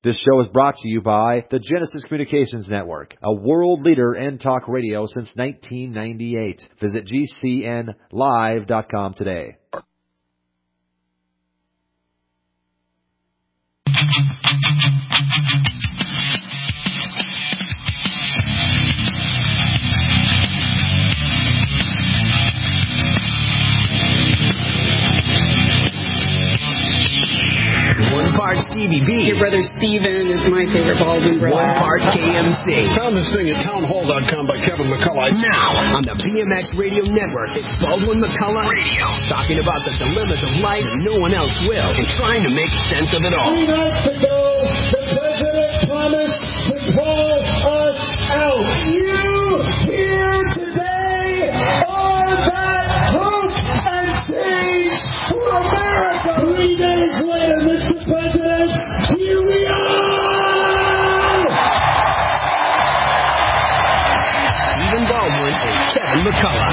This show is brought to you by the Genesis Communications Network, a world leader in talk radio since 1998. Visit GCNlive.com today. One part Stevie B. Your brother Steven is my favorite Baldwin brother. One part KMC. Found this thing at townhall.com by Kevin McCullough. Now, on the BMX Radio Network, it's Baldwin McCullough Radio. Talking about the dilemmas of life and no one else will. And trying to make sense of it all. 3 nights ago, the president promised to call us out. You here today are that hope and change for America. 3 days later, Mr. President, here we are! Stephen Baldwin and Kevin McCullough.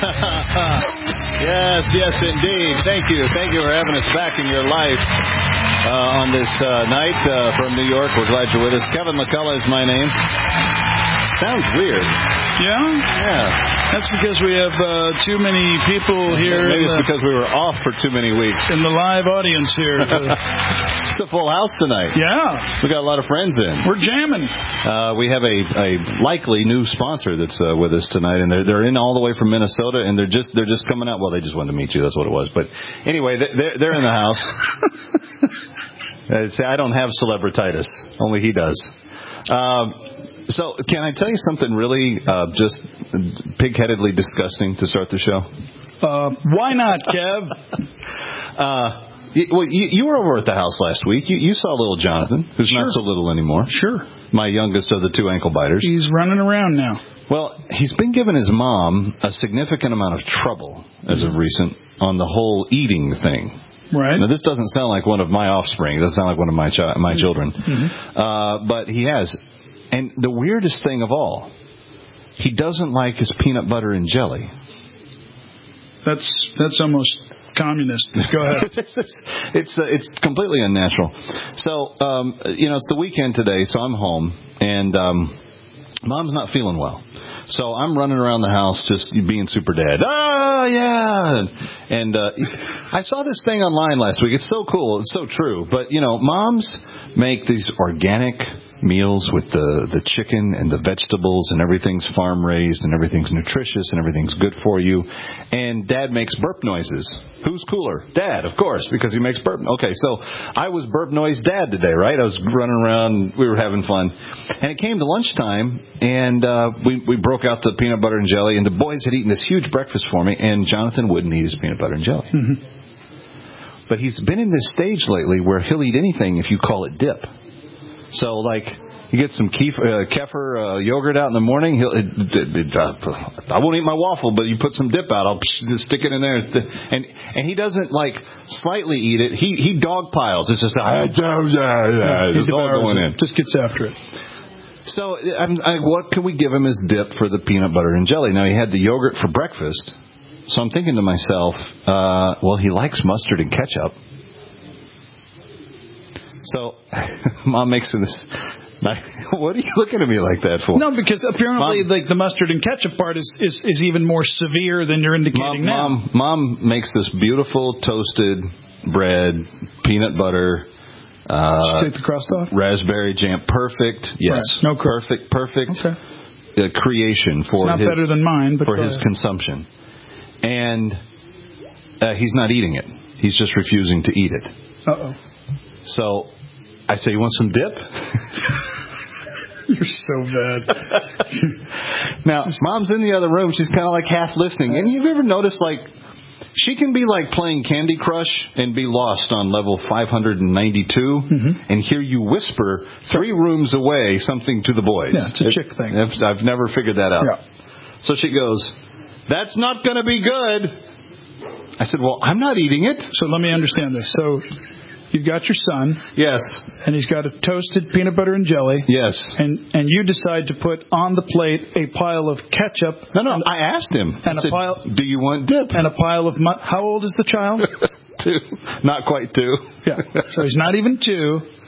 Yes, indeed. Thank you for having us back in your life on this night from New York. We're glad you're with us. Kevin McCullough is my name. Sounds weird. Yeah? That's because we have too many people here. Maybe it's because we were off for too many weeks. In the live audience here. It's a full house tonight. Yeah. We got a lot of friends in. We're jamming. We have a likely new sponsor that's with us tonight, and they're in all the way from Minnesota, and they're just coming out. Well, they just wanted to meet you. That's what it was. But anyway, they're in the house. I don't have celebrititis. Only he does. So, can I tell you something really just pig-headedly disgusting to start the show? Why not, Kev? You were over at the house last week. You saw little Jonathan, who's not so little anymore. Sure. My youngest of the 2 ankle biters. He's running around now. Well, he's been giving his mom a significant amount of trouble as of recent on the whole eating thing. Right. Now, this doesn't sound like one of my offspring. It doesn't sound like one of my children. Mm-hmm. But he has. And the weirdest thing of all, he doesn't like his peanut butter and jelly. That's almost communist. Go ahead. It's completely unnatural. So, it's the weekend today, so I'm home, and Mom's not feeling well. So I'm running around the house just being super dad. Oh, yeah! And I saw this thing online last week. It's so cool. It's so true. But, moms make these organic meals with the chicken and the vegetables, and everything's farm raised, and everything's nutritious, and everything's good for you. And Dad makes burp noises. Who's cooler? Dad, of course, because he makes burp. Okay, so I was burp noise dad today, right? I was running around. We were having fun. And it came to lunchtime, and we broke out the peanut butter and jelly, and the boys had eaten this huge breakfast for me, and Jonathan wouldn't eat his peanut butter and jelly. Mm-hmm. But he's been in this stage lately where he'll eat anything if you call it dip. So, like, you get some kefir yogurt out in the morning. I won't eat my waffle, but you put some dip out, I'll just stick it in there. And he doesn't, like, slightly eat it. He dog piles. It's just, it's all going in. Just gets after it. So, what can we give him as dip for the peanut butter and jelly? Now, he had the yogurt for breakfast. So I'm thinking to myself, well, he likes mustard and ketchup. So, Mom makes this. What are you looking at me like that for? No, because apparently, Mom, the mustard and ketchup part is even more severe than you're indicating now. Mom makes this beautiful toasted bread, peanut butter. Should you take the crust off? Raspberry jam, perfect. Yes, right. No crust. Perfect. Okay. Creation for it's not better than mine, but for his consumption, and he's not eating it. He's just refusing to eat it. Uh-oh. So I say, you want some dip? You're so bad. Now, Mom's in the other room. She's kind of like half listening. And you've ever noticed, like, she can be like playing Candy Crush and be lost on level 592 and hear you whisper 3 rooms away something to the boys. Yeah, it's a chick thing. I've never figured that out. Yeah. So she goes, that's not going to be good. I said, well, I'm not eating it. So let me understand this. So you've got your son. Yes. And he's got a toasted peanut butter and jelly. Yes. And you decide to put on the plate a pile of ketchup. No, I asked him. And I said, do you want dip? And a pile of... How old is the child? 2. Not quite 2. Yeah. So he's not even 2.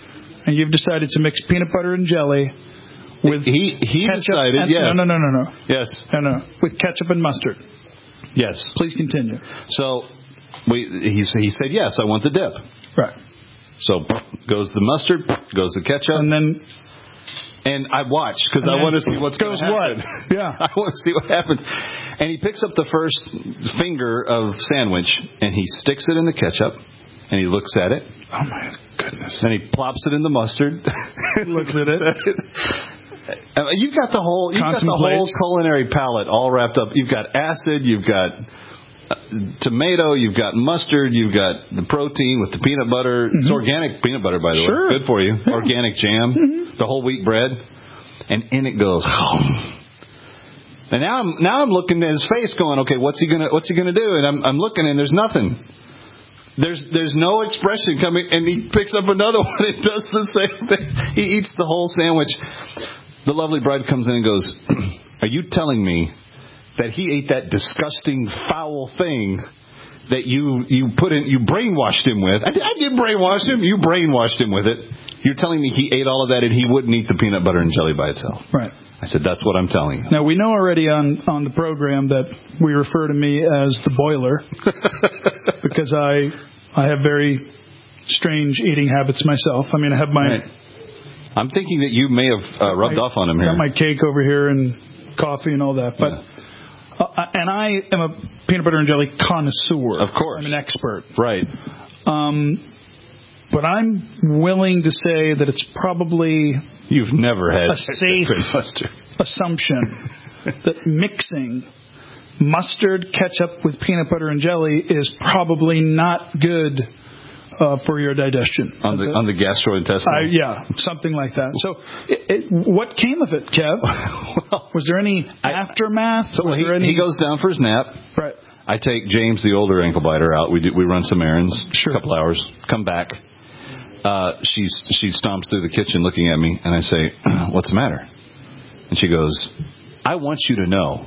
and you've decided to mix peanut butter and jelly with he ketchup decided, and, yes. No. Yes. No. With ketchup and mustard. Yes. Please continue. So he said, yes, I want the dip. Right. So goes the mustard, goes the ketchup. And I watch because I want to see what's going to happen. What? Yeah. I want to see what happens. And he picks up the first finger of sandwich and he sticks it in the ketchup and he looks at it. Oh, my goodness. And he plops it in the mustard. Looks at it. You've got the whole culinary palette all wrapped up. You've got acid, you've got tomato, you've got mustard, you've got the protein with the peanut butter. It's organic peanut butter, by the way. Good for you. Yeah. Organic jam, the whole wheat bread, and in it goes. And now I'm looking at his face, going, okay, what's he gonna do? And I'm looking, and there's nothing. There's no expression coming, and he picks up another one and does the same thing. He eats the whole sandwich. The lovely bride comes in and goes, "Are you telling me that he ate that disgusting, foul thing that you brainwashed him with?" I did brainwash him. You brainwashed him with it. You're telling me he ate all of that and he wouldn't eat the peanut butter and jelly by itself? Right. I said, that's what I'm telling you. Now, we know already on the program that we refer to me as the boiler because I have very strange eating habits myself. I mean, I have my... Right. I'm thinking that you may have rubbed off on him here. I got my cake over here and coffee and all that. But and I am a peanut butter and jelly connoisseur. Of course. I'm an expert. Right. But I'm willing to say that it's probably... You've never had a safe assumption that mixing mustard, ketchup with peanut butter and jelly is probably not good for your digestion. On the gastrointestinal? Something like that. So what came of it, Kev? Well, was there any aftermath? So he goes down for his nap. Right. I take James, the older ankle biter, out. We run some errands. Sure. A couple hours. Come back. She stomps through the kitchen looking at me, and I say, "What's the matter?" And she goes, "I want you to know."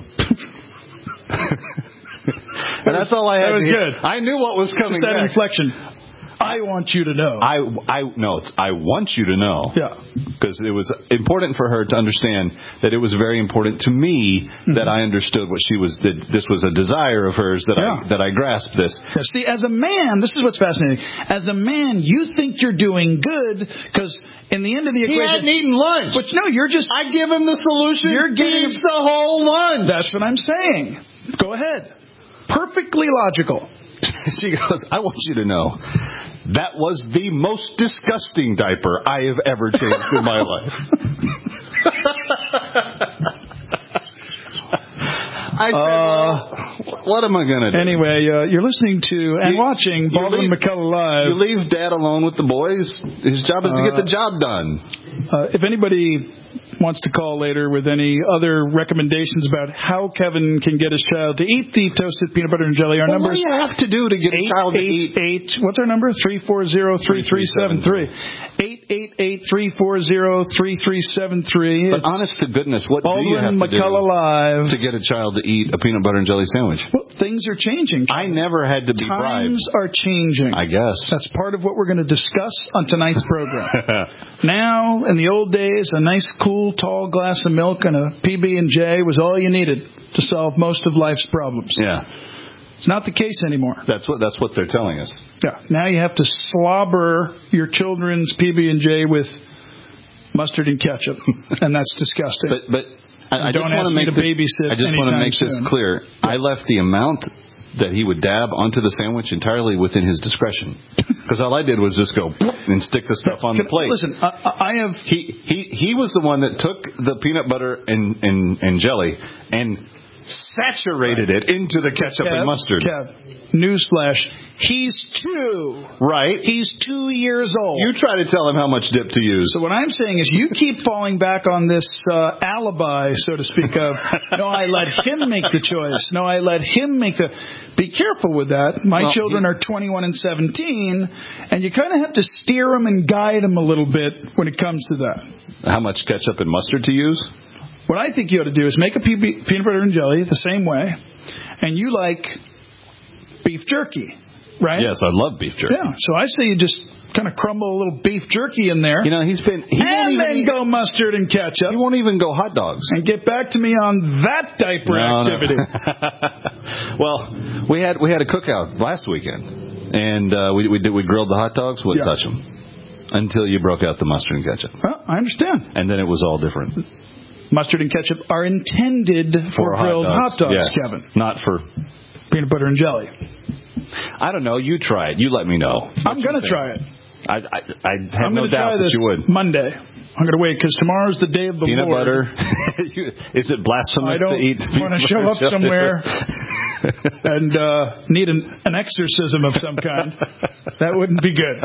And that's all I had. That was good. I knew what was coming. Just that back. inflection. I want you to know. I want you to know. Yeah. Because it was important for her to understand that it was very important to me that I understood what she was. That this was a desire of hers that I grasped this. Yeah, see, as a man, this is what's fascinating. As a man, you think you're doing good because in the end of the equation, he hadn't eaten lunch. But no, you're just. I give him the solution. You're getting the whole lunch. That's what I'm saying. Go ahead. Perfectly logical. She goes, "I want you to know that was the most disgusting diaper I have ever changed in my life." I said, what am I going to do? Anyway, you're listening to and watching Baldwin McCullough Live. You leave Dad alone with the boys. His job is to get the job done. If anybody wants to call later with any other recommendations about how Kevin can get his child to eat the toasted peanut butter and jelly, our number is... What do you have to do to get a child to eat? What's our number? 340-3373. 888-340-3373. But honest to goodness, what do you have to McCullough Live to get a child to eat a peanut butter and jelly sandwich? Well, things are changing. I never had to be bribed. Times are changing. I guess. That's part of what we're going to discuss on tonight's program. Now, in the old days, a nice, cool, tall glass of milk and a PB&J was all you needed to solve most of life's problems. Yeah. It's not the case anymore. That's what they're telling us. Yeah. Now you have to slobber your children's PB&J with mustard and ketchup, and that's disgusting. But I just want to make this clear. Yeah. I left the amount that he would dab onto the sandwich entirely within his discretion, because all I did was just go and stick the stuff on the plate. Listen, I have. He was the one that took the peanut butter and jelly and saturated it into the ketchup and mustard. Kev, newsflash, he's 2. Right. He's 2 years old. You try to tell him how much dip to use. So what I'm saying is you keep falling back on this alibi, so to speak, of, no, I let him make the choice. No, I let him make the... Be careful with that. My children are 21 and 17, and you kind of have to steer them and guide them a little bit when it comes to that. How much ketchup and mustard to use? What I think you ought to do is make a peanut butter and jelly the same way, and you like beef jerky, right? Yes, I love beef jerky. Yeah, so I say you just kind of crumble a little beef jerky in there. You know, and then go mustard and ketchup. He won't even go hot dogs. And get back to me on that diaper activity. No. Well, we had a cookout last weekend, and we grilled the hot dogs. Wouldn't touch them until you broke out the mustard and ketchup. Well, I understand. And then it was all different. Mustard and ketchup are intended for grilled hot dogs, Kevin. Not for peanut butter and jelly. I don't know. You try it. You let me know. I'm going to try it. I have no doubt that you would. Monday. I'm going to wait because tomorr's the day of the peanut Lord. Butter. Is it blasphemous to eat? I don't want to show up somewhere and need an exorcism of some kind. That wouldn't be good.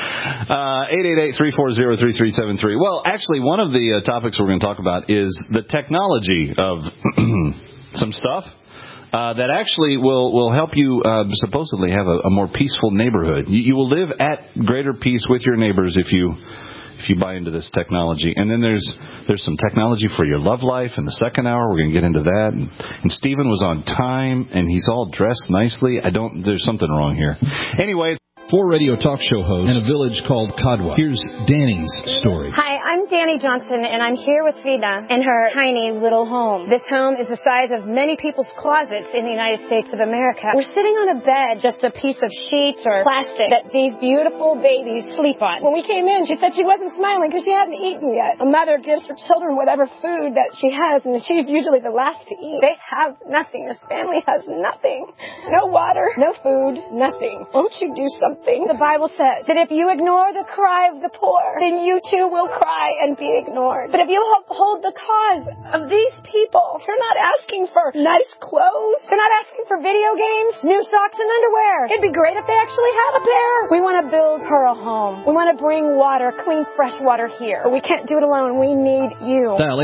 888-340-3373. Well, actually, one of the topics we're going to talk about is the technology of some stuff that actually will help you supposedly have a more peaceful neighborhood. You will live at greater peace with your neighbors if you buy into this technology. And then there's some technology for your love life in the second hour. We're going to get into that. And Stephen was on time, and he's all dressed nicely. There's something wrong here. Anyway, 4 radio talk show hosts in a village called Kadwa. Here's Danny's story. Hi, I'm Danny Johnson, and I'm here with Frida in her tiny little home. This home is the size of many people's closets in the United States of America. We're sitting on a bed, just a piece of sheets or plastic that these beautiful babies sleep on. When we came in, she said she wasn't smiling because she hadn't eaten yet. A mother gives her children whatever food that she has, and she's usually the last to eat. They have nothing. This family has nothing. No water, no food, nothing. Won't you do something? The Bible says that if you ignore the cry of the poor, then you too will cry and be ignored. But if you uphold the cause of these people, you're not asking for nice clothes. You're not asking for video games, new socks and underwear. It'd be great if they actually had a pair. We want to build her a home. We want to bring water, clean, fresh water here. But we can't do it alone. We need you. Dial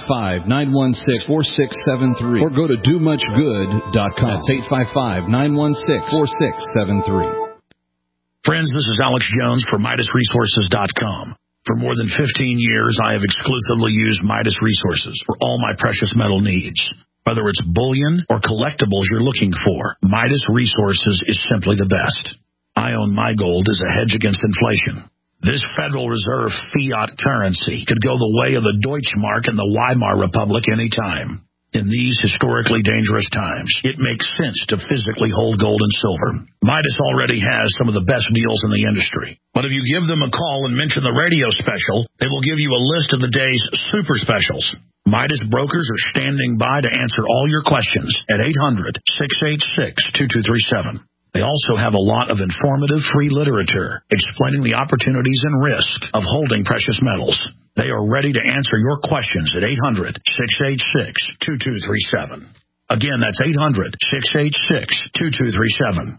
855-916-4673 or go to domuchgood.com. That's 855-916-4673. Friends, this is Alex Jones for MidasResources.com. For more than 15 years, I have exclusively used Midas Resources for all my precious metal needs. Whether it's bullion or collectibles you're looking for, Midas Resources is simply the best. I own my gold as a hedge against inflation. This Federal Reserve fiat currency could go the way of the Deutschmark and the Weimar Republic anytime. In these historically dangerous times, it makes sense to physically hold gold and silver. Midas already has some of the best deals in the industry. But if you give them a call and mention the radio special, they will give you a list of the day's super specials. Midas brokers are standing by to answer all your questions at 800-686-2237. They also have a lot of informative free literature explaining the opportunities and risk of holding precious metals. They are ready to answer your questions at 800-686-2237. Again, that's 800-686-2237.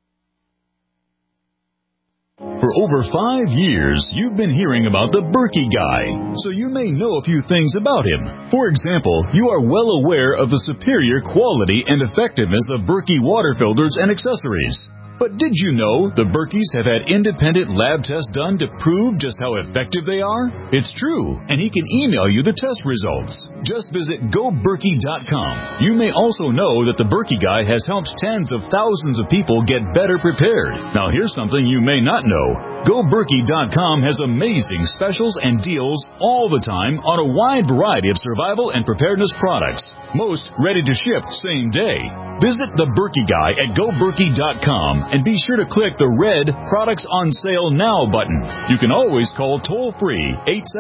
For over 5 years, you've been hearing about the Berkey Guy, so you may know a few things about him. For example, you are well aware of the superior quality and effectiveness of Berkey water filters and accessories. But did you know the Berkeys have had independent lab tests done to prove just how effective they are? It's true, and he can email you the test results. Just visit GoBerkey.com. You may also know that the Berkey Guy has helped tens of thousands of people get better prepared. Now here's something you may not know. GoBerkey.com has amazing specials and deals all the time on a wide variety of survival and preparedness products. Most ready to ship same day. Visit the Berkey Guy at GoBerkey.com and be sure to click the red Products on Sale Now button. You can always call toll-free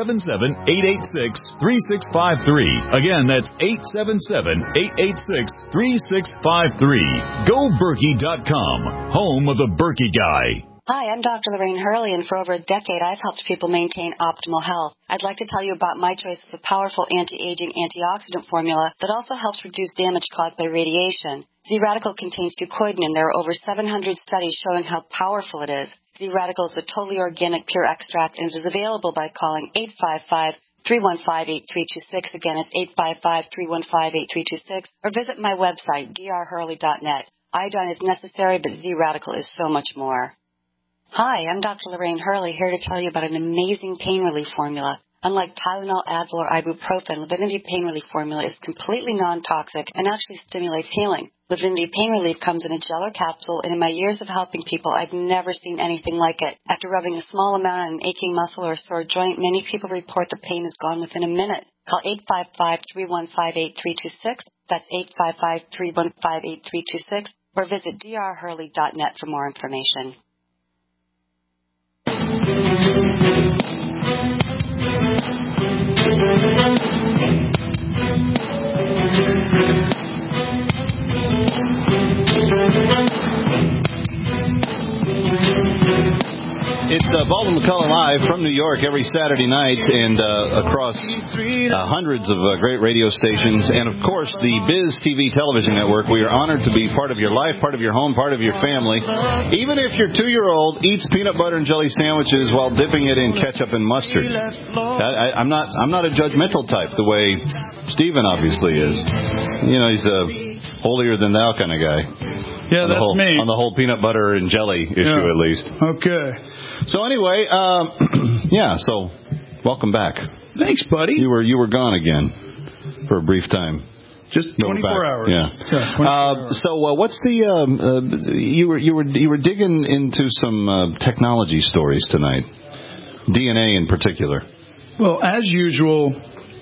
877-886-3653. Again, that's 877-886-3653. GoBerkey.com, home of the Berkey Guy. Hi, I'm Dr. Lorraine Hurley, and for over a decade, I've helped people maintain optimal health. I'd like to tell you about my choice of a powerful anti-aging antioxidant formula that also helps reduce damage caused by radiation. Z-Radical contains fucoidan, and there are over 700 studies showing how powerful it is. Z-Radical is a totally organic, pure extract, and is available by calling 855-315-8326. Again, it's 855-315-8326, or visit my website, drhurley.net. Iodine is necessary, but Z-Radical is so much more. Hi, I'm Dr. Lorraine Hurley, here to tell you about an amazing pain relief formula. Unlike Tylenol, Advil, or ibuprofen, Livinity Pain Relief Formula is completely non-toxic and actually stimulates healing. Livindi Pain Relief comes in a gel or capsule, and in my years of helping people, I've never seen anything like it. After rubbing a small amount on an aching muscle or a sore joint, many people report the pain is gone within a minute. Call 855-315-8326. That's 855-315-8326. Or visit drhurley.net for more information. It's Baldwin McCullough Live from New York every Saturday night and across hundreds of great radio stations. And, of course, the Biz TV television network. We are honored to be part of your life, part of your home, part of your family. Even if your 2-year-old eats peanut butter and jelly sandwiches while dipping it in ketchup and mustard. I'm not a judgmental type the way Stephen obviously is. You know, he's a holier-than-thou kind of guy. Yeah, that's me. On the whole peanut butter and jelly issue, at least. Okay. So anyway, so welcome back. Thanks, buddy. You were gone again for a brief time. Just 24 hours. Yeah. 24 hours. So what's the you were digging into some technology stories tonight, DNA in particular. Well, as usual,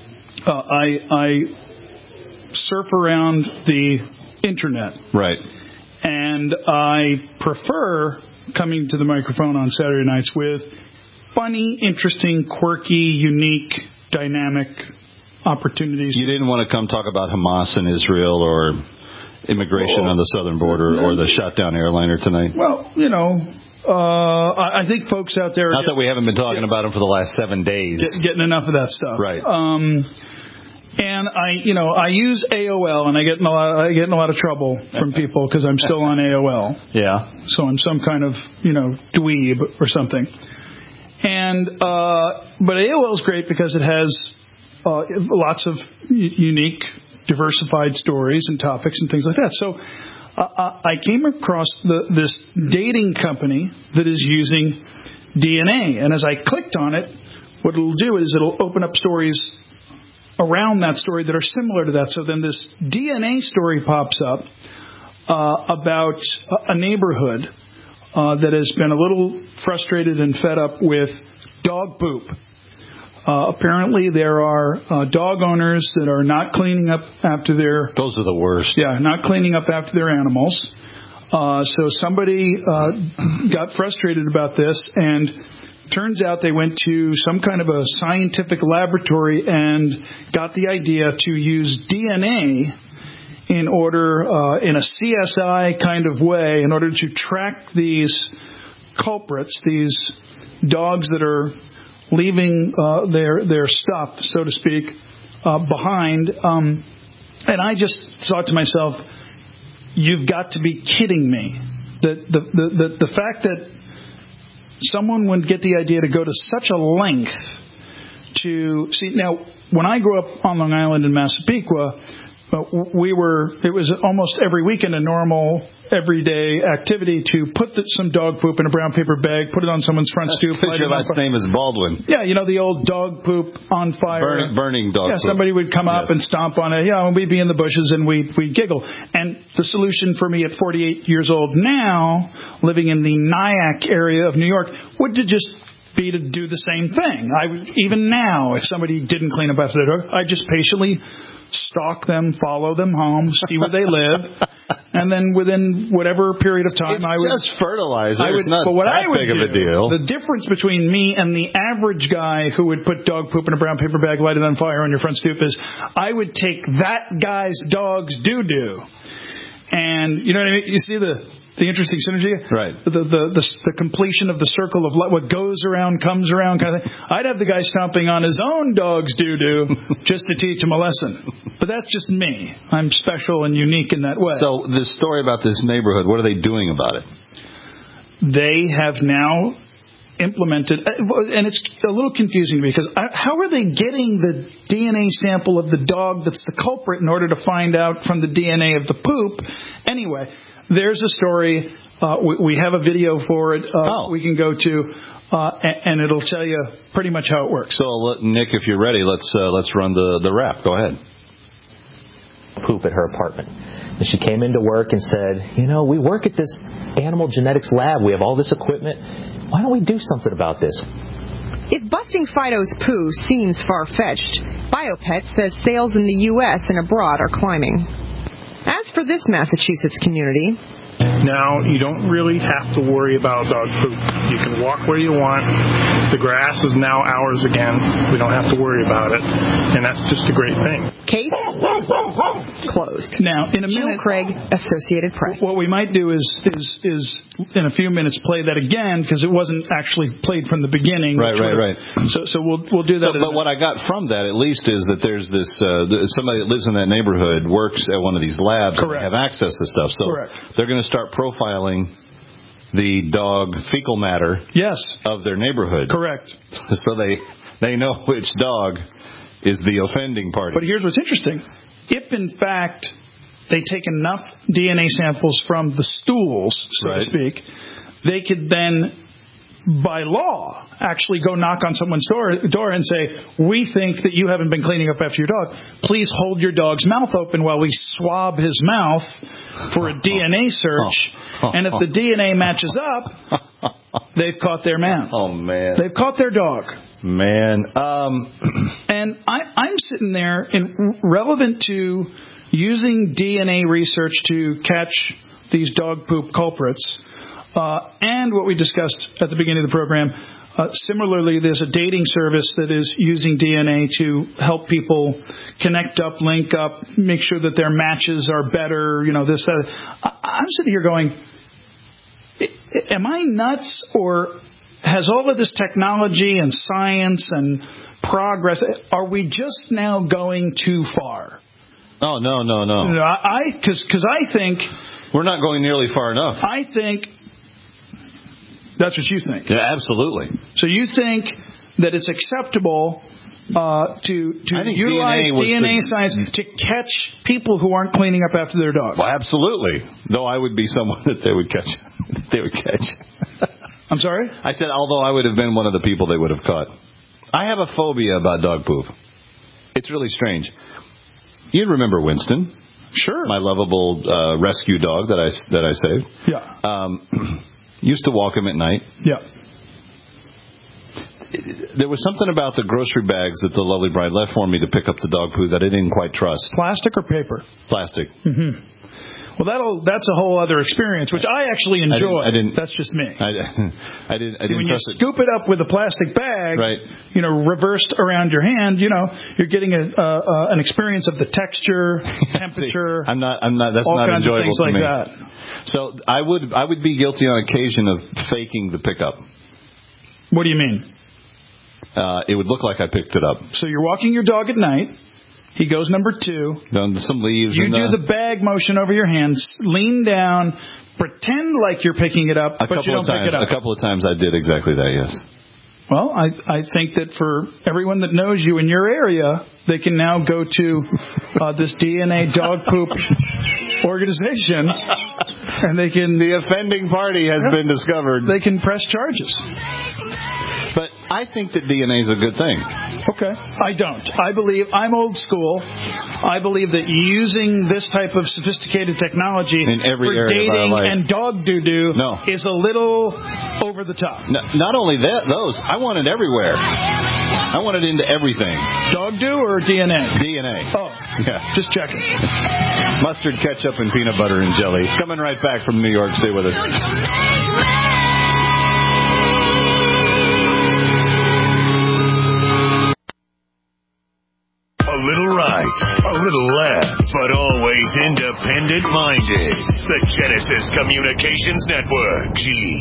I surf around the internet. Right. And I prefer coming to the microphone on Saturday nights with funny, interesting, quirky, unique, dynamic opportunities. You didn't want to come talk about Hamas and Israel or immigration on the southern border or the shot down airliner tonight? Well, you know, I think folks out there... Not that we haven't been talking about them for the last 7 days. Getting enough of that stuff. Right. And I use AOL, and I get in a lot of trouble from people because I'm still on AOL. Yeah. So I'm some kind of dweeb or something. And but AOL is great because it has lots of unique, diversified stories and topics and things like that. So I came across this dating company that is using DNA, and as I clicked on it, what it'll do is it'll open up stories around that story that are similar to that. So then this DNA story pops up about a neighborhood that has been a little frustrated and fed up with dog poop. Apparently there are dog owners that are not cleaning up after their... Those are the worst. Yeah, not cleaning up after their animals. So somebody got frustrated about this, and turns out they went to some kind of a scientific laboratory and got the idea to use DNA in order, in a CSI kind of way, in order to track these culprits, these dogs that are leaving their stuff, so to speak, behind. And I just thought to myself, you've got to be kidding me. The fact that someone would get the idea to go to such a length to see. Now, when I grew up on Long Island in Massapequa, it was almost every weekend a normal, everyday activity to put some dog poop in a brown paper bag, put it on someone's front stoop. Your last name is Baldwin. Yeah, the old dog poop on fire. Burning dog poop. Yeah, somebody would come up and stomp on it, and we'd be in the bushes and we'd giggle. And the solution for me at 48 years old now, living in the Nyack area of New York, would to just be to do the same thing. Even now, if somebody didn't clean up after their dog, I'd just patiently stalk them, follow them home, see where they live, and then within whatever period of time, I would just fertilizer. It's not that big of a deal. The difference between me and the average guy who would put dog poop in a brown paper bag, light it on fire on your front stoop is, I would take that guy's dog's doo-doo, and you know what I mean? You see the interesting synergy? Right. The completion of the circle of what goes around, comes around kind of thing. I'd have the guy stomping on his own dog's doo-doo just to teach him a lesson. But that's just me. I'm special and unique in that way. So this story about this neighborhood, what are they doing about it? They have now implemented, and it's a little confusing because how are they getting the DNA sample of the dog that's the culprit in order to find out from the DNA of the poop? Anyway, there's a story. We have a video for it. We can go to, and it'll tell you pretty much how it works. So, Nick, if you're ready, let's run the rap. Go ahead. poop at her apartment. And she came into work and said, we work at this animal genetics lab. We have all this equipment. Why don't we do something about this? If busting Fido's poo seems far-fetched, BioPet says sales in the U.S. and abroad are climbing. As for this Massachusetts community, now you don't really have to worry about dog poop. You can walk where you want. The grass is now ours again. We don't have to worry about it, and that's just a great thing. Case closed. Now, in a minute, Jill Craig, Associated Press. What we might do is in a few minutes play that again, because it wasn't actually played from the beginning. Right. So we'll do that. But what I got from that, at least, is that there's this somebody that lives in that neighborhood works at one of these labs. Correct. And have access to stuff. So correct. They're going to start profiling the dog fecal matter of their neighborhood. Correct. So they know which dog is the offending party. But here's what's interesting. If, in fact, they take enough DNA samples from the stools, so to speak, they could then, by law, actually go knock on someone's door and say, we think that you haven't been cleaning up after your dog. Please hold your dog's mouth open while we swab his mouth for a DNA search. And if the DNA matches up, they've caught their man. Oh, man. They've caught their dog. Man. And I'm sitting there, and relevant to using DNA research to catch these dog poop culprits, and what we discussed at the beginning of the program, similarly, there's a dating service that is using DNA to help people connect up, link up, make sure that their matches are better, this, that. I'm sitting here going, am I nuts, or has all of this technology and science and progress, are we just now going too far? Oh, no. Because I think... We're not going nearly far enough. I think... That's what you think. Yeah, absolutely. So you think that it's acceptable to utilize DNA science to catch people who aren't cleaning up after their dog? Well, absolutely. Though I would be someone that they would catch. I'm sorry? I said, although I would have been one of the people they would have caught. I have a phobia about dog poop. It's really strange. You remember Winston? Sure. My lovable rescue dog that I saved. Yeah. Used to walk him at night. Yeah. There was something about the grocery bags that the lovely bride left for me to pick up the dog poo that I didn't quite trust. Plastic or paper? Plastic. Mm-hmm. Well, that's a whole other experience, which I actually enjoy. I didn't. That's just me. I didn't when trust you scoop it up with a plastic bag, right. Reversed around your hand, you're getting an experience of the texture, temperature. See, I'm not. That's all not kinds enjoyable of things to me. like that. So I would be guilty on occasion of faking the pickup. What do you mean? It would look like I picked it up. So you're walking your dog at night. He goes number 2. Done some leaves. You do the bag motion over your hands. Lean down. Pretend like you're picking it up, but you don't pick it up. A couple of times I did exactly that, yes. Well, I think that for everyone that knows you in your area, they can now go to this DNA dog poop organization, and they can... The offending party has been discovered. They can press charges. But I think that DNA is a good thing. Okay. I don't. I'm old school. I believe that using this type of sophisticated technology in every for area dating of our life. and dog doo-doo is a little over the top. No, not only that, I want it everywhere. I want it into everything. Dog doo or DNA? DNA. Oh. Yeah. Just checking. Mustard, ketchup, and peanut butter and jelly. Coming right back from New York. Stay with us. A little right, a little left, but always independent-minded. The Genesis Communications Network,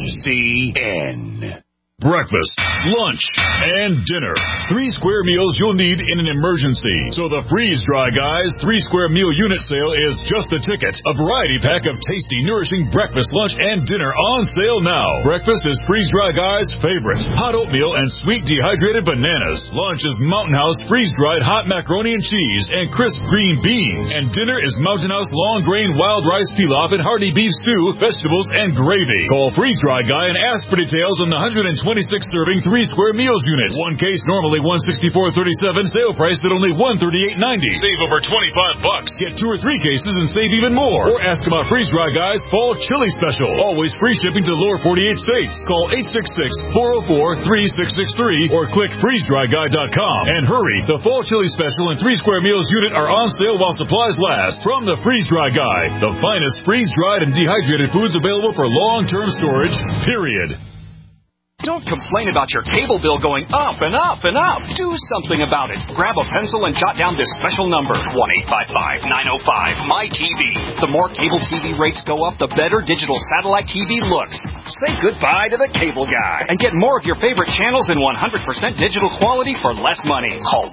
GCN. Breakfast, lunch, and dinner. 3 square meals you'll need in an emergency. So the Freeze Dry Guys 3-square meal unit sale is just a ticket. A variety pack of tasty, nourishing breakfast, lunch, and dinner on sale now. Breakfast is Freeze Dry Guys' favorite. Hot oatmeal and sweet dehydrated bananas. Lunch is Mountain House freeze-dried hot macaroni and cheese and crisp green beans. And dinner is Mountain House long-grain wild rice pilaf and hearty beef stew, vegetables, and gravy. Call Freeze Dry Guy and ask for details on the 120 26-serving 3-square meals unit. One case normally $164.37, sale priced at only $138.90. Save over $25. Get 2 or 3 cases and save even more. Or ask about Freeze Dry Guy's Fall Chili Special. Always free shipping to the lower 48 states. Call 866-404-3663 or click freezedryguy.com. And hurry, the Fall Chili Special and 3-square meals unit are on sale while supplies last. From the Freeze Dry Guy, the finest freeze-dried and dehydrated foods available for long-term storage, period. Don't complain about your cable bill going up and up and up. Do something about it. Grab a pencil and jot down this special number, 1-855-905-MY-TV. The more cable TV rates go up, the better digital satellite TV looks. Say goodbye to the cable guy and get more of your favorite channels in 100% digital quality for less money. Call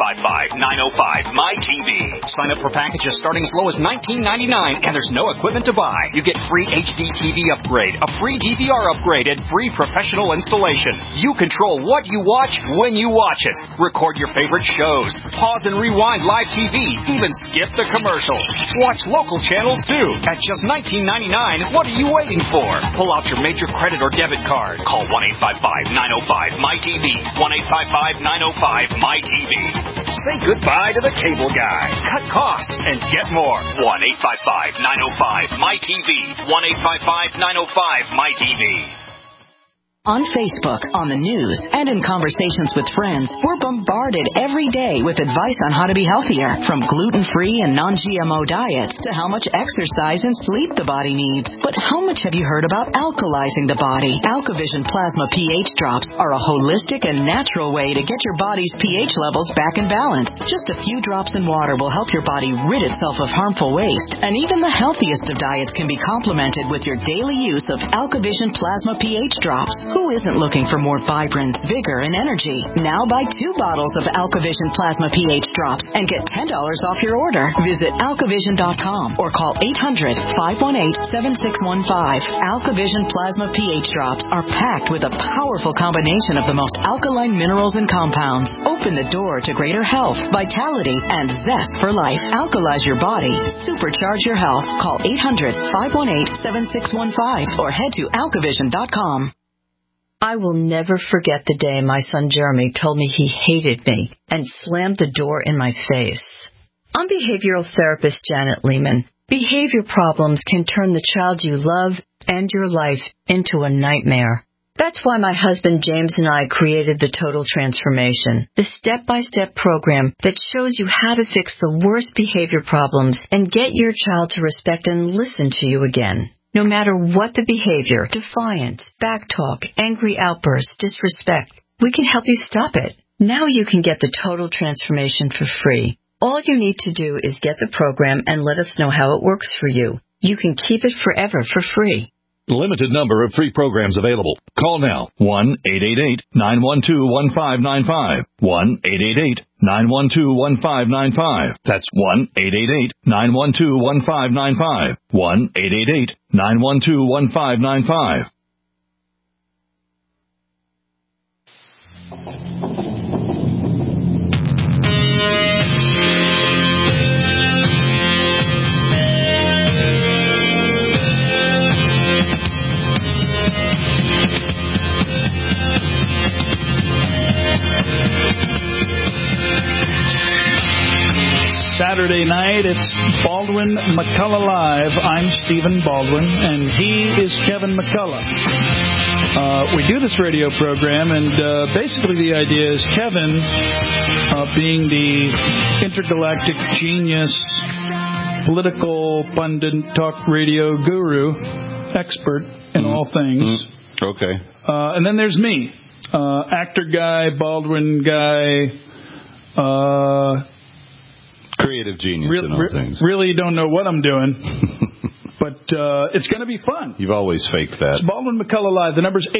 1-855-905-MY-TV. Sign up for packages starting as low as $19.99, and there's no equipment to buy. You get free HD TV upgrade, a free DVR upgrade, and free professional installation. You control what you watch when you watch it. Record your favorite shows. Pause and rewind live TV. Even skip the commercials. Watch local channels too. At just $19.99, what are you waiting for? Pull out your major credit or debit card. Call 1-855-905-MY-TV. 1-855-905-MY-TV. Say goodbye to the cable guy. Cut costs and get more. 1-855-905-MY-TV. 1-855-905-MY-TV. On Facebook, on the news, and in conversations with friends, we're bombarded every day with advice on how to be healthier, from gluten-free and non-GMO diets to how much exercise and sleep the body needs. But how much have you heard about alkalizing the body? AlkaVision Plasma pH drops are a holistic and natural way to get your body's pH levels back in balance. Just a few drops in water will help your body rid itself of harmful waste. And even the healthiest of diets can be complemented with your daily use of AlkaVision Plasma pH drops. Who isn't looking for more vibrance, vigor, and energy? Now buy 2 bottles of AlkaVision Plasma pH drops and get $10 off your order. Visit AlkaVision.com or call 800-518-7615. AlkaVision Plasma pH drops are packed with a powerful combination of the most alkaline minerals and compounds. Open the door to greater health, vitality, and zest for life. Alkalize your body. Supercharge your health. Call 800-518-7615 or head to AlkaVision.com. I will never forget the day my son Jeremy told me he hated me and slammed the door in my face. I'm behavioral therapist Janet Lehman. Behavior problems can turn the child you love and your life into a nightmare. That's why my husband James and I created the Total Transformation, the step-by-step program that shows you how to fix the worst behavior problems and get your child to respect and listen to you again. No matter what the behavior, defiance, backtalk, angry outbursts, disrespect, we can help you stop it. Now you can get the Total Transformation for free. All you need to do is get the program and let us know how it works for you. You can keep it forever for free. Limited number of free programs available. Call now. 1-888-912-1595. 1-888-912-1595. That's 1-888-912-1595. 1-888-912-1595. Saturday night, it's Baldwin McCullough Live. I'm Stephen Baldwin, and he is Kevin McCullough. We do this radio program, and basically the idea is Kevin, being the intergalactic genius, political pundit, talk radio guru, expert in all things. Okay. And then there's me, actor guy, Baldwin guy, creative genius in all things. Really don't know what I'm doing, but it's going to be fun. You've always faked that. It's Baldwin McCullough Live. The number's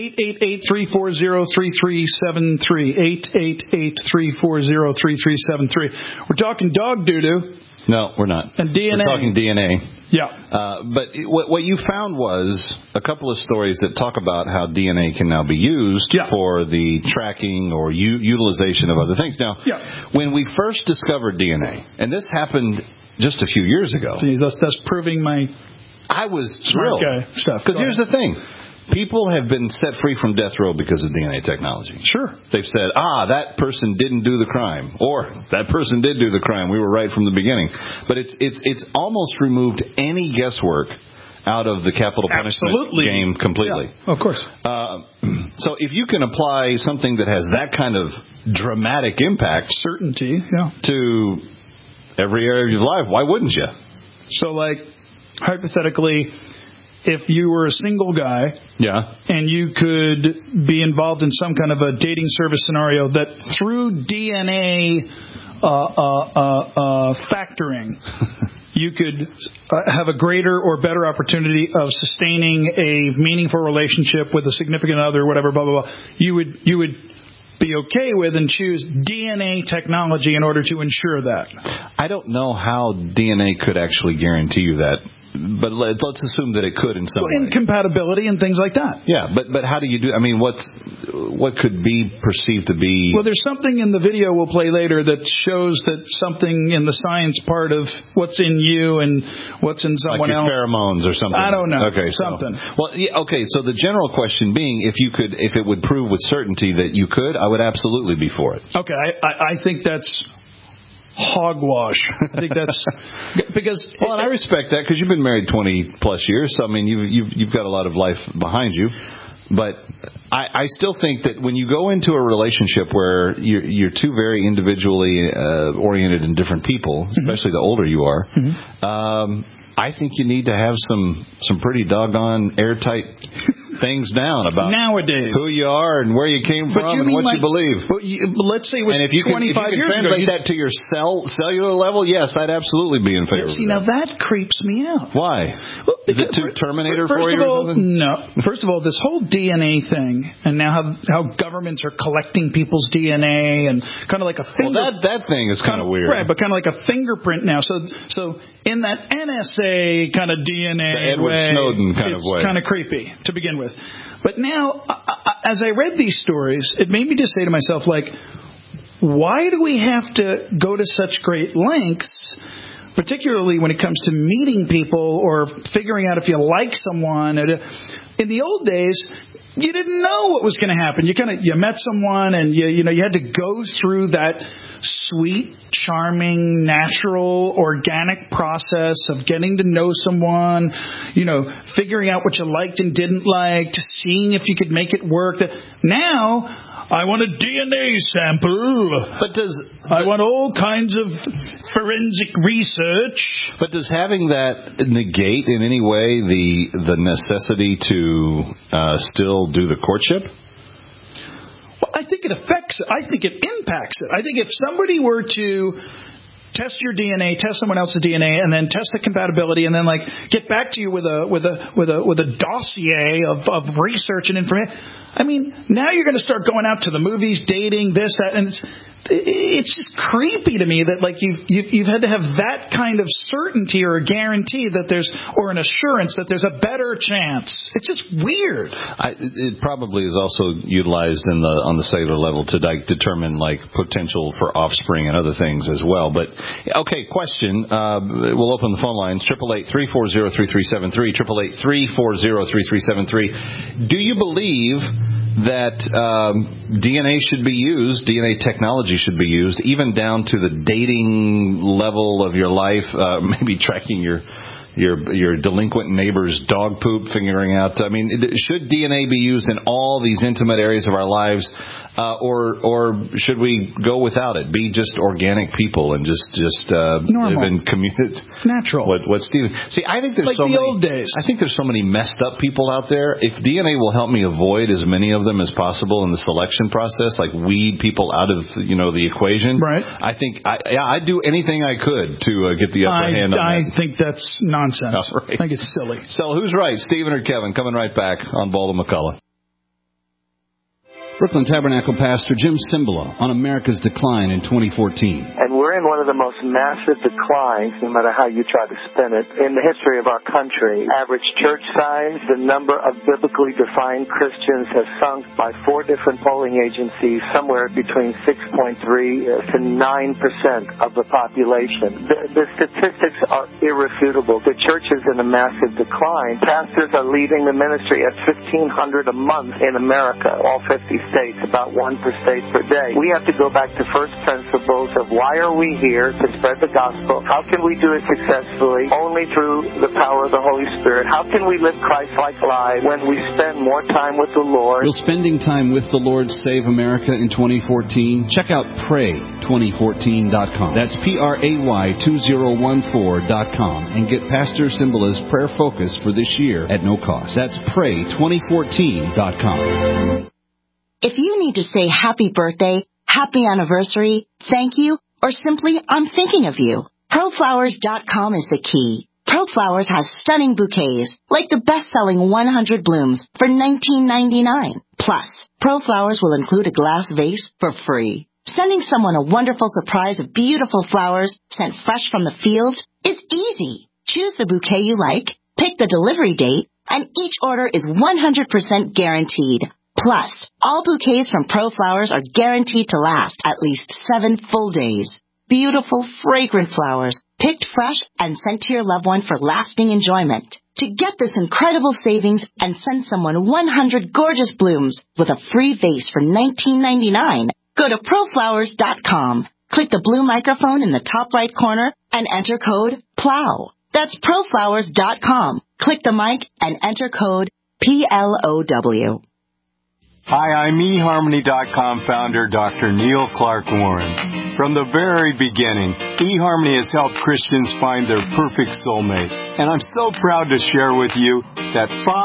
888-340-3373. 888-340-3373. We're talking dog doo-doo. No, we're not. And DNA. We're talking DNA. Yeah. But what you found was a couple of stories that talk about how DNA can now be used for the tracking or utilization of other things. Now, when we first discovered DNA, and this happened just a few years ago. Jeez, that's proving my I was thrilled. Stuff. Because here's the thing. People have been set free from death row because of DNA technology. Sure. They've said, that person didn't do the crime, or that person did do the crime. We were right from the beginning. But it's almost removed any guesswork out of the capital punishment game completely. Yeah, of course. So if you can apply something that has that kind of dramatic impact, certainty, to every area of your life, why wouldn't you? So, like, hypothetically, if you were a single guy, and you could be involved in some kind of a dating service scenario that through DNA factoring, you could have a greater or better opportunity of sustaining a meaningful relationship with a significant other, whatever, blah, blah, blah. You would be okay with and choose DNA technology in order to ensure that. I don't know how DNA could actually guarantee you that. But let's assume that it could in some way. Incompatibility and things like that. Yeah, but how do you do? I mean, what could be perceived to be? Well, there's something in the video we'll play later that shows that something in the science part of what's in you and what's in someone like else. Pheromones or something. I don't know. Okay, something. So the general question being, if it would prove with certainty that you could, I would absolutely be for it. Okay, I think that's hogwash. I think that's because. Well, and I respect that because you've been married 20 plus years. So I mean, you've got a lot of life behind you. But I still think that when you go into a relationship where you're two very individually oriented and different people, especially the older you are, I think you need to have some pretty doggone airtight things down about nowadays who you are and where you came from and what you believe. But let's say it was 25 years ago. Translate that to your cellular level, yes, I'd absolutely be in favor. See, now that creeps me out. Why? Well, is it too Terminator for you? No. First of all, this whole DNA thing, and now how governments are collecting people's DNA and kind of like a finger. Well, that thing is kind of weird, right? But kind of like a fingerprint now. So in that NSA kind of DNA the Edward way, Snowden kind of way, it's kind of creepy to begin with. But now, as I read these stories, it made me just say to myself, like, why do we have to go to such great lengths, particularly when it comes to meeting people or figuring out if you like someone? In the old days, you didn't know what was going to happen. You met someone and you had to go through that sweet, charming, natural, organic process of getting to know someone, figuring out what you liked and didn't like, seeing if you could make it work. Now, I want a DNA sample. I want all kinds of forensic research. But does having that negate in any way the necessity to still do the courtship? Well, I think it affects it. I think it impacts it. I think if somebody were to test your DNA, test someone else's DNA, and then test the compatibility, and then get back to you with a dossier of research and information. I mean, now you're going to start going out to the movies, dating, this, that, and it's just creepy to me that you've had to have that kind of certainty or a guarantee that or an assurance that there's a better chance. It's just weird. It probably is also utilized on the cellular level to determine potential for offspring and other things as well. But okay, question. We'll open the phone lines. 888-340-3373. 888-340-3373. Do you believe that DNA should be used, DNA technology should be used, even down to the dating level of your life, maybe tracking your delinquent neighbor's dog poop, figuring out, should DNA be used in all these intimate areas of our lives, or should we go without it? Be just organic people and just live in community. Natural. What Stephen? See, I think there's old days. I think there's so many messed up people out there. If DNA will help me avoid as many of them as possible in the selection process, weed people out of the equation, right? I think I'd do anything I could to get the upper hand on that. I think that's nonsense. Right. I think it's silly. So who's right, Stephen or Kevin? Coming right back on Baldwin McCullough. Brooklyn Tabernacle Pastor Jim Cymbala on America's decline in 2014. And we're in one of the most massive declines, no matter how you try to spin it, in the history of our country. Average church size, the number of biblically defined Christians has sunk by 4 different polling agencies, somewhere between 6.3 to 9% of the population. The statistics are irrefutable. The church is in a massive decline. Pastors are leaving the ministry at $1,500 a month in America, all 50 states, about 1 per state per day. We have to go back to first principles of why are we here to spread the gospel? How can we do it successfully? Only through the power of the Holy Spirit. How can we live Christ-like lives when we spend more time with the Lord? Will spending time with the Lord save America in 2014? Check out pray2014.com. That's PRAY2014.com and get Pastor Cymbala's prayer focus for this year at no cost. That's pray2014.com. If you need to say happy birthday, happy anniversary, thank you, or simply I'm thinking of you, ProFlowers.com is the key. ProFlowers has stunning bouquets, like the best-selling 100 Blooms for $19.99. Plus, ProFlowers will include a glass vase for free. Sending someone a wonderful surprise of beautiful flowers sent fresh from the field is easy. Choose the bouquet you like, pick the delivery date, and each order is 100% guaranteed. Plus, all bouquets from ProFlowers are guaranteed to last at least 7 full days. Beautiful, fragrant flowers, picked fresh and sent to your loved one for lasting enjoyment. To get this incredible savings and send someone 100 gorgeous blooms with a free vase for $19.99, go to ProFlowers.com. Click the blue microphone in the top right corner and enter code PLOW. That's ProFlowers.com. Click the mic and enter code PLOW. Hi, I'm eHarmony.com founder Dr. Neil Clark Warren. From the very beginning, eHarmony has helped Christians find their perfect soulmate. And I'm so proud to share with you that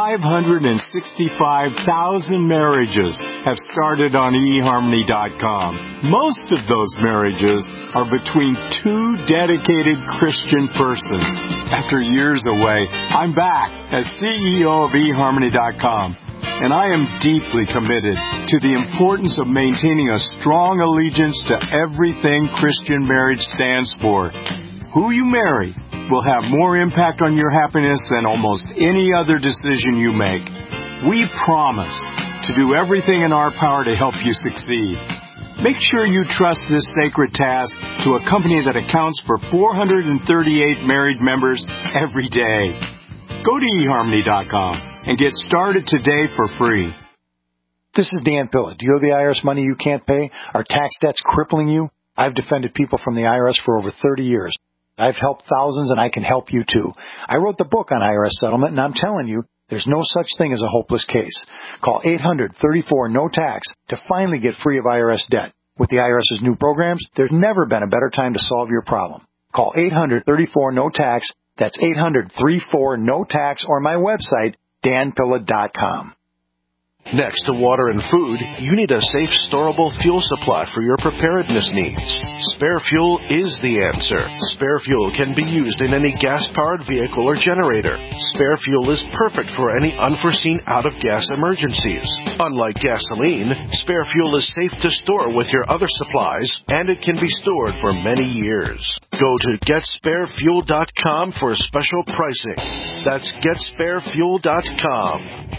565,000 marriages have started on eHarmony.com. Most of those marriages are between 2 dedicated Christian persons. After years away, I'm back as CEO of eHarmony.com. And I am deeply committed to the importance of maintaining a strong allegiance to everything Christian marriage stands for. Who you marry will have more impact on your happiness than almost any other decision you make. We promise to do everything in our power to help you succeed. Make sure you trust this sacred task to a company that accounts for 438 married members every day. Go to eHarmony.com. and get started today for free. This is Dan Pilla. Do you owe the IRS money you can't pay? Are tax debts crippling you? I've defended people from the IRS for over 30 years. I've helped thousands, and I can help you too. I wrote the book on IRS settlement, and I'm telling you, there's no such thing as a hopeless case. Call 800-34-NO-TAX to finally get free of IRS debt. With the IRS's new programs, there's never been a better time to solve your problem. Call 800-34-NO-TAX. That's 800-34-NO-TAX, or my website, danpilla.com. Next to water and food, you need a safe, storable fuel supply for your preparedness needs. Spare Fuel is the answer. Spare Fuel can be used in any gas-powered vehicle or generator. Spare Fuel is perfect for any unforeseen out-of-gas emergencies. Unlike gasoline, Spare Fuel is safe to store with your other supplies, and it can be stored for many years. Go to GetSpareFuel.com for special pricing. That's GetSpareFuel.com.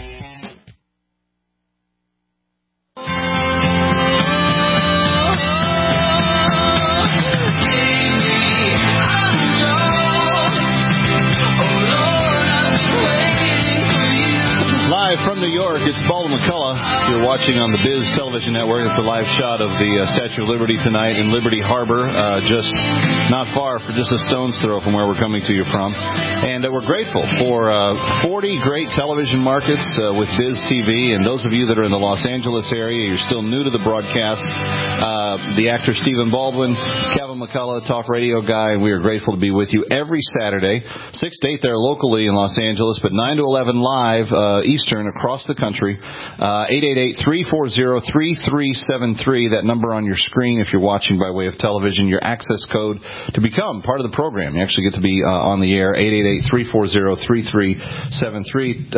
From New York, it's Baldwin McCullough. You're watching on the Biz Television Network. It's a live shot of the Statue of Liberty tonight in Liberty Harbor, just not far, for just a stone's throw from where we're coming to you from. And we're grateful for 40 great television markets with Biz TV. And those of you that are in the Los Angeles area, you're still new to the broadcast. The actor Stephen Baldwin, Kevin McCullough, talk radio guy, and we are grateful to be with you every Saturday, 6 to 8 there locally in Los Angeles, but 9 to 11 live Eastern across the country, 888 888-340-3373. That number on your screen if you're watching by way of television, your access code to become part of the program. You actually get to be on the air. 888-340-3373.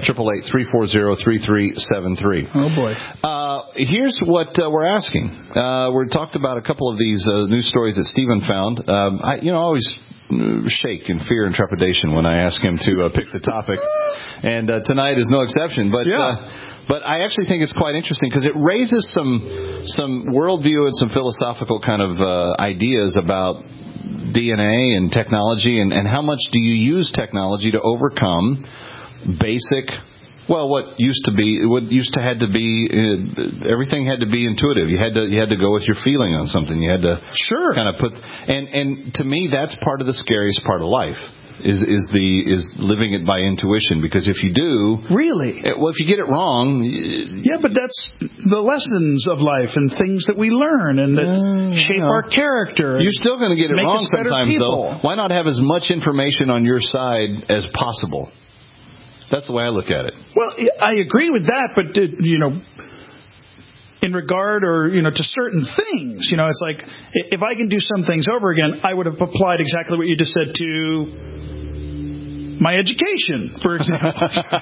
888-340-3373. Oh, boy. Here's what we're asking. We talked about a couple of these news stories that Stephen found. I always shake in fear and trepidation when I ask him to pick the topic, and tonight is no exception. But I actually think it's quite interesting because it raises some worldview and some philosophical kind of ideas about DNA and technology, and how much do you use technology to overcome basic. Well, what used to had to be, everything had to be intuitive. You had to go with your feeling on something. You had to kind of put, and to me, that's part of the scariest part of life. Is living it by intuition, because if you do, if you get it wrong, but that's the lessons of life and things that we learn and that shape our character. You're still going to get it wrong sometimes, though. Why not have as much information on your side as possible? That's the way I look at it. Well, I agree with that, but in regard to certain things, it's like if I can do some things over again, I would have applied exactly what you just said to my education, for example.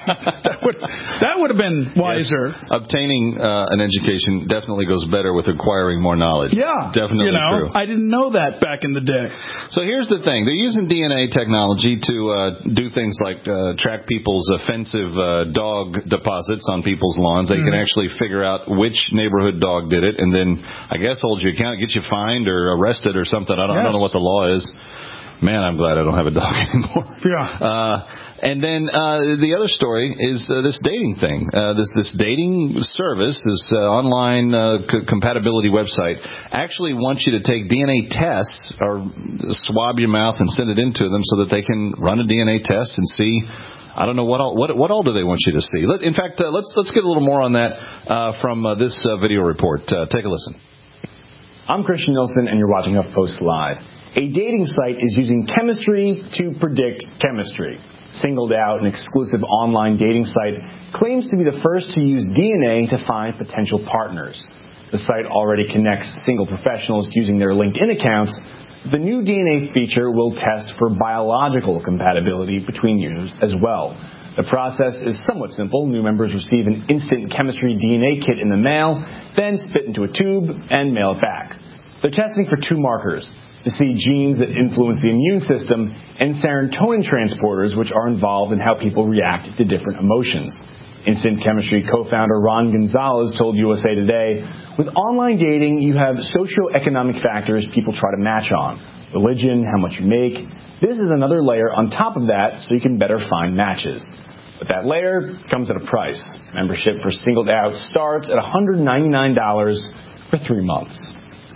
that would have been wiser. Yes. Obtaining an education definitely goes better with acquiring more knowledge. Yeah. Definitely true. I didn't know that back in the day. So here's the thing. They're using DNA technology to do things like track people's offensive dog deposits on people's lawns. They can actually figure out which neighborhood dog did it, and then I guess hold you account, get you fined or arrested or something. I don't know what the law is. Man, I'm glad I don't have a dog anymore. Yeah. And then the other story is this dating thing. This dating service, this online compatibility website, actually wants you to take DNA tests or swab your mouth and send it into them so that they can run a DNA test and see. I don't know what all do they want you to see. In fact, let's get a little more on that from this video report. Take a listen. I'm Christian Nilsson, and you're watching HuffPost Live. A dating site is using chemistry to predict chemistry. Singled Out, an exclusive online dating site, claims to be the first to use DNA to find potential partners. The site already connects single professionals using their LinkedIn accounts. The new DNA feature will test for biological compatibility between users as well. The process is somewhat simple. New members receive an instant chemistry DNA kit in the mail, then spit into a tube and mail it back. They're testing for two markers to see genes that influence the immune system and serotonin transporters, which are involved in how people react to different emotions. Instant Chemistry co-founder Ron Gonzalez told USA Today, with online dating, you have socioeconomic factors people try to match on. Religion, how much you make. This is another layer on top of that so you can better find matches. But that layer comes at a price. Membership for Singled Out starts at $199 for 3 months.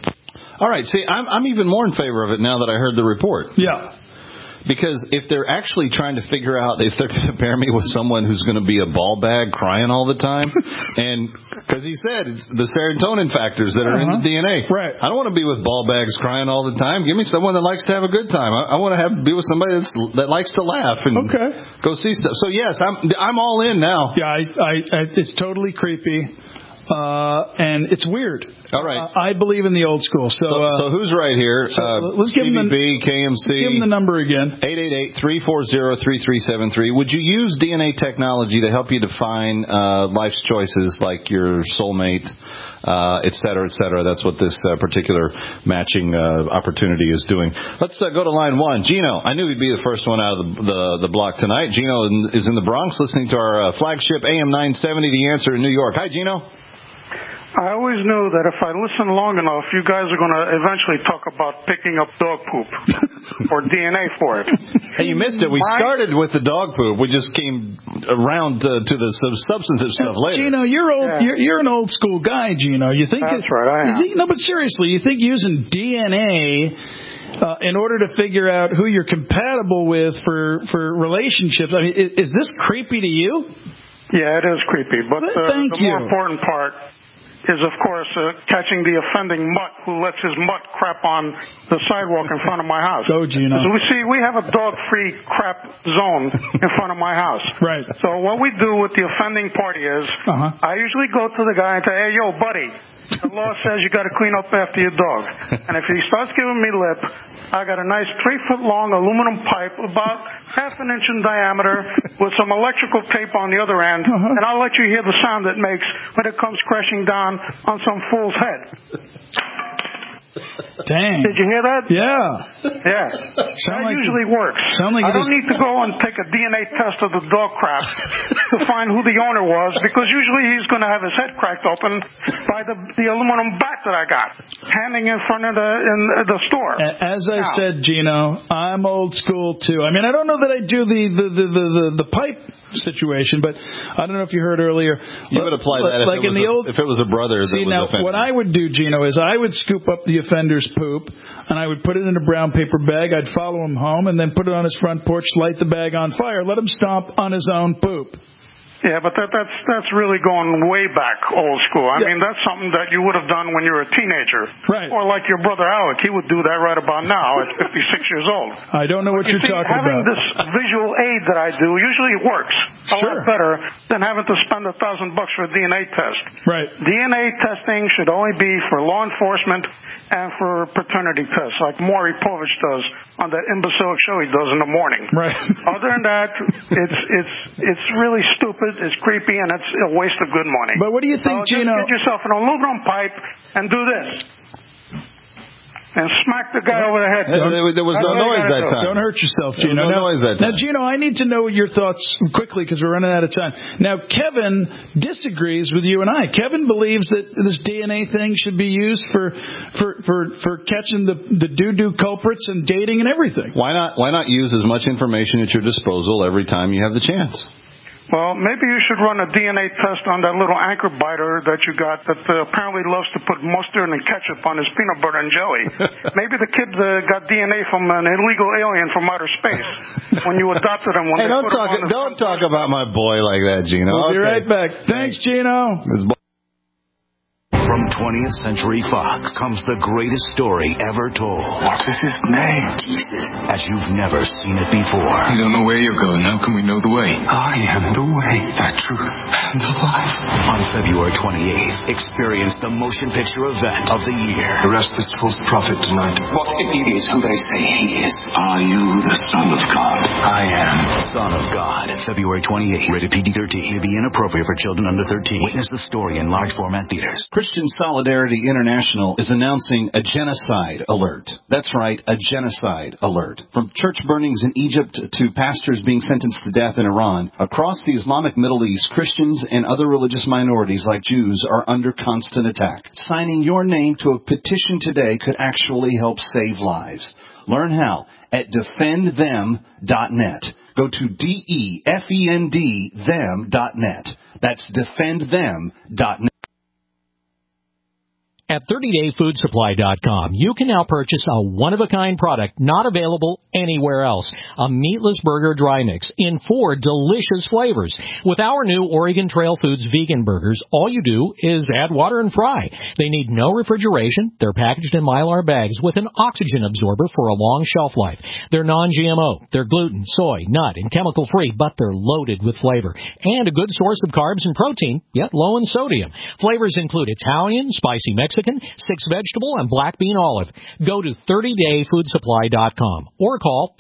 All right. See, I'm even more in favor of it now that I heard the report. Yeah. Because if they're actually trying to figure out if they're going to pair me with someone who's going to be a ball bag crying all the time, and because he said it's the serotonin factors that are in the DNA. Right. I don't want to be with ball bags crying all the time. Give me someone that likes to have a good time. I want to be with somebody that likes to laugh and go see stuff. So yes, I'm all in now. Yeah, it's totally creepy. And it's weird. All right. I believe in the old school. So who's right here? Let's give them KMC. Give them the number again. 888-340-3373. Would you use DNA technology to help you define life's choices like your soulmate, et cetera, et cetera? That's what this particular matching opportunity is doing. Let's go to line one. Gino, I knew he'd be the first one out of the block tonight. Gino is in the Bronx listening to our flagship AM 970, The Answer in New York. Hi, Gino. I always knew that if I listen long enough, you guys are going to eventually talk about picking up dog poop or DNA for it. Hey, you missed it. We started with the dog poop. We just came around to the substantive stuff later. Gino, you're old. Yeah. You're an old school guy, Gino. You think that's right? I am. No, but seriously, you think using DNA in order to figure out who you're compatible with for relationships? I mean, is this creepy to you? Yeah, it is creepy. But the more important part is, of course, catching the offending mutt who lets his mutt crap on the sidewalk in front of my house. Go, Gino. So we have a dog-free crap zone in front of my house. Right. So what we do with the offending party is I usually go to the guy and say, hey, yo, buddy, the law says you got to clean up after your dog. And if he starts giving me lip, I got a nice 3-foot-long aluminum pipe about half an inch in diameter with some electrical tape on the other end, and I'll let you hear the sound it makes when it comes crashing down on some fool's head. Dang. Did you hear that? Yeah. Yeah. That usually works. I don't need to go and take a DNA test of the dog crap to find who the owner was, because usually he's going to have his head cracked open by the aluminum bat that I got hanging in front of the store. As I said, Gino, I'm old school too. I mean, I don't know that I do the pipe situation, but I don't know if you heard earlier. You would apply that if it was a brother that was offended. What I would do, Gino, is I would scoop up the offender's poop, and I would put it in a brown paper bag. I'd follow him home, and then put it on his front porch, light the bag on fire, let him stomp on his own poop. Yeah, but that's really going way back old school. I mean, that's something that you would have done when you were a teenager. Right. Or like your brother Alec, he would do that right about now at 56 years old. I don't know what you're talking about. Having this visual aid that I do, usually it works a lot better than having to spend $1,000 for a DNA test. Right. DNA testing should only be for law enforcement and for paternity tests, like Maury Povich does on that imbecile show he does in the morning. Right. Other than that, it's really stupid. It's creepy, and it's a waste of good money. But what do you think, Gino? Just get yourself an aluminum pipe and do this. And smack the guy over the head. There was no noise that time. Don't hurt yourself, Gino. There was no noise that time. Now, Gino, I need to know your thoughts quickly because we're running out of time. Now, Kevin disagrees with you and I. Kevin believes that this DNA thing should be used for catching the doo-doo culprits and dating and everything. Why not use as much information at your disposal every time you have the chance? Well, maybe you should run a DNA test on that little anchor biter that you got that apparently loves to put mustard and ketchup on his peanut butter and jelly. Maybe the kid got DNA from an illegal alien from outer space when you adopted him. Hey, don't talk about my boy like that, Gino. We'll be right back. Thanks, Gino. From 20th Century Fox comes the greatest story ever told. What is his name? Jesus. As you've never seen it before. We don't know where you're going. How can we know the way? I am the way, the truth, and the life. On February 28th, experience the motion picture event of the year. Arrest this false prophet tonight. What if he is who they say he is? Are you the Son of God? I am. Son of God, February 28th. Rated PG-13. May be inappropriate for children under 13. Witness the story in large format theaters. Christian Solidarity International is announcing a genocide alert. That's right, a genocide alert. From church burnings in Egypt to pastors being sentenced to death in Iran, across the Islamic Middle East, Christians and other religious minorities like Jews are under constant attack. Signing your name to a petition today could actually help save lives. Learn how at defendthem.net. Go to defend them.net. That's defendthem.net. At 30dayfoodsupply.com, you can now purchase a one-of-a-kind product not available anywhere else. A meatless burger dry mix in 4 delicious flavors. With our new Oregon Trail Foods vegan burgers, all you do is add water and fry. They need no refrigeration. They're packaged in Mylar bags with an oxygen absorber for a long shelf life. They're non-GMO. They're gluten, soy, nut, and chemical-free, but they're loaded with flavor. And a good source of carbs and protein, yet low in sodium. Flavors include Italian, spicy Mexican, 6-vegetable, and black bean olive. Go to 30dayfoodsupply.com or call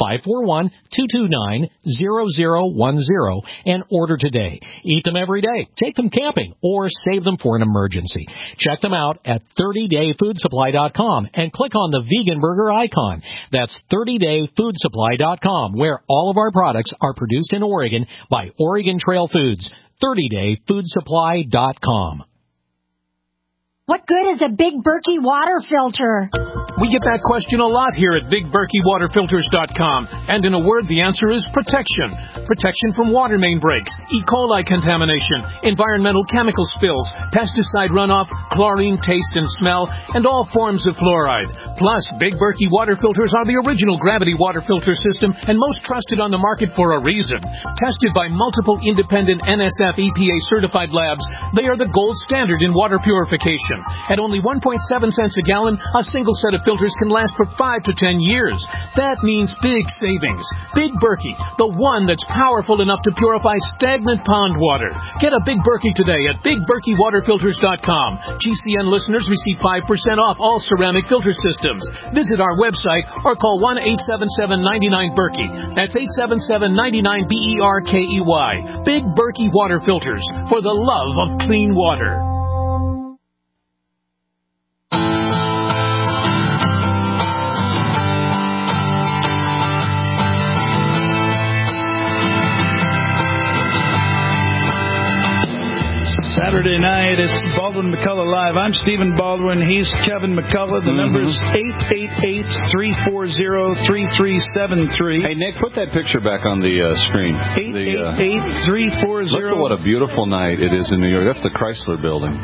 541-229-0010 and order today. Eat them every day, take them camping, or save them for an emergency. Check them out at 30dayfoodsupply.com and click on the vegan burger icon. That's 30dayfoodsupply.com, where all of our products are produced in Oregon by Oregon Trail Foods. 30dayfoodsupply.com. What good is a big Berkey water filter? We get that question a lot here at BigBerkeyWaterFilters.com. And in a word, the answer is protection. Protection from water main breaks, E. coli contamination, environmental chemical spills, pesticide runoff, chlorine taste and smell, and all forms of fluoride. Plus, Big Berkey water filters are the original gravity water filter system and most trusted on the market for a reason. Tested by multiple independent NSF EPA certified labs, they are the gold standard in water purification. At only 1.7 cents a gallon, a single set of filters can last for 5 to 10 years. That means big savings. Big Berkey, the one that's powerful enough to purify stagnant pond water. Get a Big Berkey today at BigBerkeyWaterFilters.com. GCN listeners receive 5% off all ceramic filter systems. Visit our website or call 1-877-99-BERKEY. That's 877-99-BERKEY. Big Berkey Water Filters, for the love of clean water. Saturday night, it's Baldwin McCullough Live. I'm Stephen Baldwin. He's Kevin McCullough. The number's 888-340-3373. Hey, Nick, put that picture back on the screen. 888-340. Look at what a beautiful night it is in New York. That's the Chrysler Building.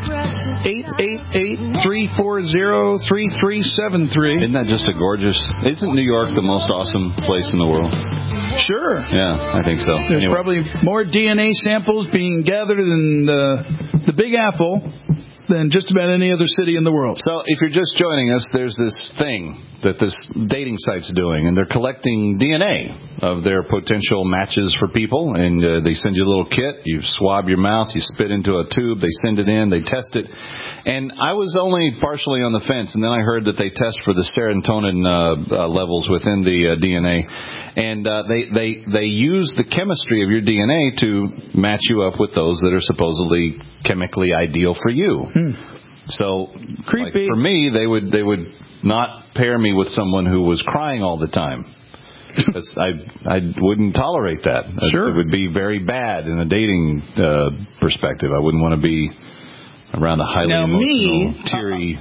888-340-3373. Isn't that just a gorgeous... Isn't New York the most awesome place in the world? Sure. Yeah, I think so. There's probably more DNA samples being gathered in the Big Apple than just about any other city in the world. So if you're just joining us, there's this thing that this dating site's doing, and they're collecting DNA of their potential matches for people, and they send you a little kit. You swab your mouth, you spit into a tube, they send it in, they test it. And I was only partially on the fence, and then I heard that they test for the serotonin levels within the DNA. And they use the chemistry of your DNA to match you up with those that are supposedly chemically ideal for you. So, like, for me, they would not pair me with someone who was crying all the time. Because I wouldn't tolerate that. Sure. It would be very bad in a dating perspective. I wouldn't want to be around a highly emotional, teary.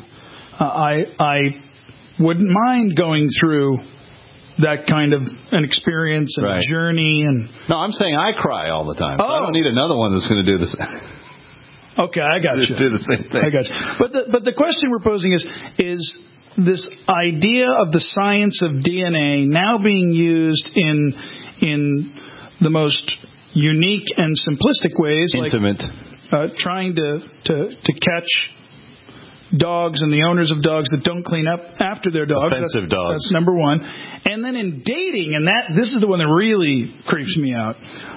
I wouldn't mind going through that kind of an experience and a journey. And no, I'm saying I cry all the time. So I don't need another one that's going to do this. Okay, I got you. Do the same thing. I got you. But the question we're posing is this idea of the science of DNA now being used in the most unique and simplistic ways, intimate, like trying to catch dogs and the owners of dogs that don't clean up after their dogs. Offensive dogs. That's number one. And then in dating, and this is the one that really creeps me out,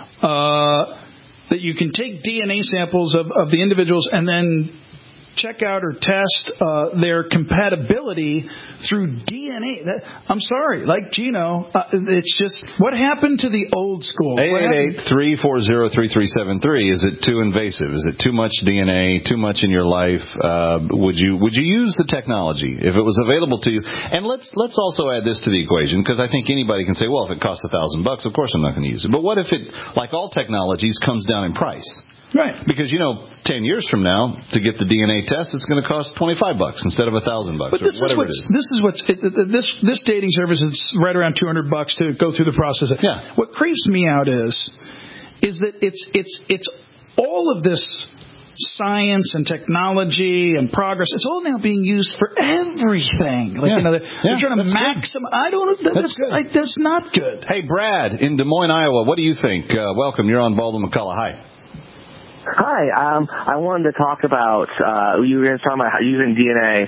that you can take DNA samples of the individuals and then check out or test their compatibility through DNA. I'm sorry, like Gino, it's just, what happened to the old school? 888-340-3373. Is it too invasive? Is it too much DNA, too much in your life? Would you use the technology if it was available to you? And let's also add this to the equation, because I think anybody can say, well, if it costs $1,000, of course I'm not going to use it. But what if it, like all technologies, comes down in price? Right. Because, 10 years from now, to get the DNA test, it's going to cost $25 instead of $1,000, but this or whatever it is. This dating service is right around $200 to go through the process. Yeah. What creeps me out is that it's all of this science and technology and progress. It's all now being used for everything. They're trying to maximize. I don't know. That's not good. Hey, Brad in Des Moines, Iowa. What do you think? Welcome. You're on Baldwin McCullough. Hi. Hi, I wanted to talk about, you were talking about using DNA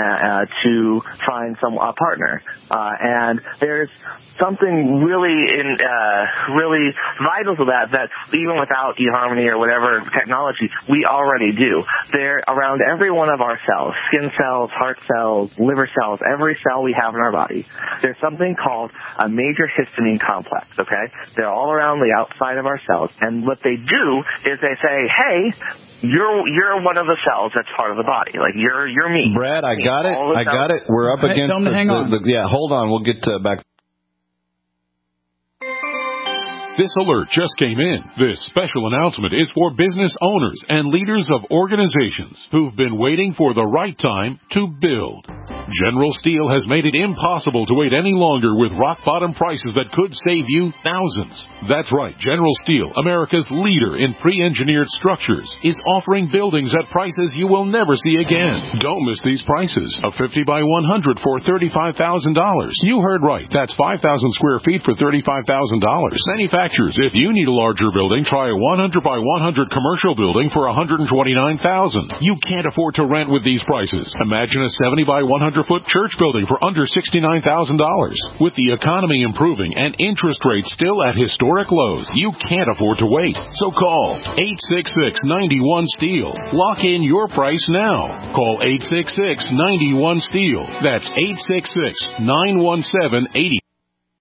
to find a partner. And there's something really vital to that even without eHarmony or whatever technology, we already do. They're around every one of our cells, skin cells, heart cells, liver cells, every cell we have in our body. There's something called a major histamine complex, okay? They're all around the outside of our cells. And what they do is they say, hey, you're one of the cells that's part of the body. Like, you're me. Brad, I got it. We're up against hang on. Yeah, hold on. We'll get back. This alert just came in. This special announcement is for business owners and leaders of organizations who've been waiting for the right time to build. General Steel has made it impossible to wait any longer with rock-bottom prices that could save you thousands. That's right. General Steel, America's leader in pre-engineered structures, is offering buildings at prices you will never see again. Don't miss these prices. A 50 by 100 for $35,000. You heard right. That's 5,000 square feet for $35,000. Manufacturers, if you need a larger building, try a 100 by 100 commercial building for $129,000. You can't afford to rent with these prices. Imagine a 70 by 100-foot church building for under $69,000. With the economy improving and interest rates still at historic lows, you can't afford to wait. So call 866-91-STEEL. Lock in your price now. Call 866-91-STEEL. That's 866-917-80.